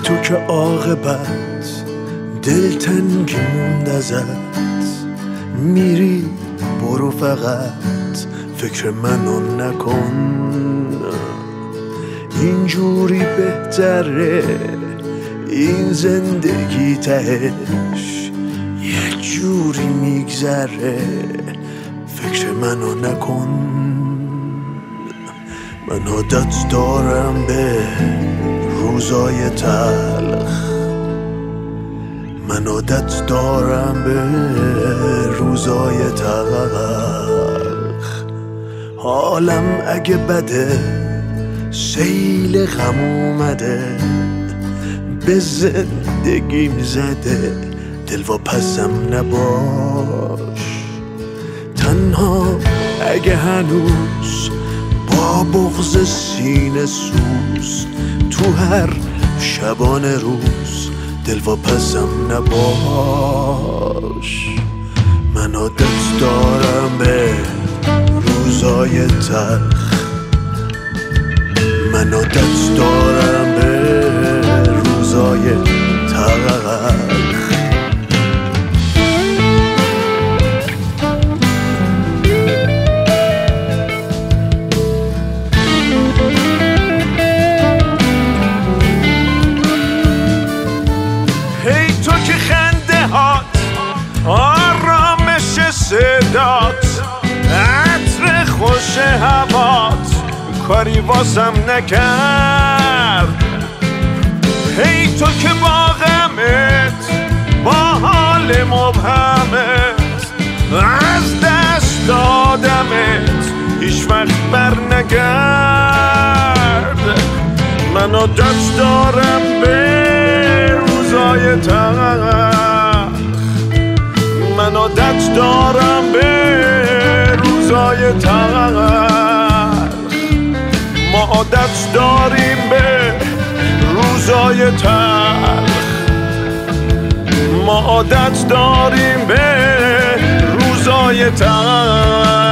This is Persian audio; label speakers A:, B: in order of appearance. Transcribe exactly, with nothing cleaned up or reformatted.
A: تو که عاقبت دلتنگی موند ازت، میری برو فقط فکر منو نکن، اینجوری بهتره این زندگی تهش یه جوری میگذره فکر منو نکن. من عادت دارم به روزای تلخ، من عادت دارم به روزای تلخ، حالم اگه بده سیل غم اومده، به زندگیم زده دل و پسم نباش، تنها اگه هنوز با بغض سینه سوز تو هر شبانه روز دل و پسم نباش. من عادت دارم به روزای تلخ، من عادت دارم به روزای تلخ.
B: هی تو که خنده هات آرامش صدات عطر خوش هوات کاری واسم نکرد، هی تو که با غمت با حال مبهمت از دست دادمت هیچ وقت بر نگرد. من عادت دارم به روزای تلخ، من عادت دارم به روزای تلخ، ما عادت داریم به روزای تلخ، ما عادت داریم به روزای تلخ.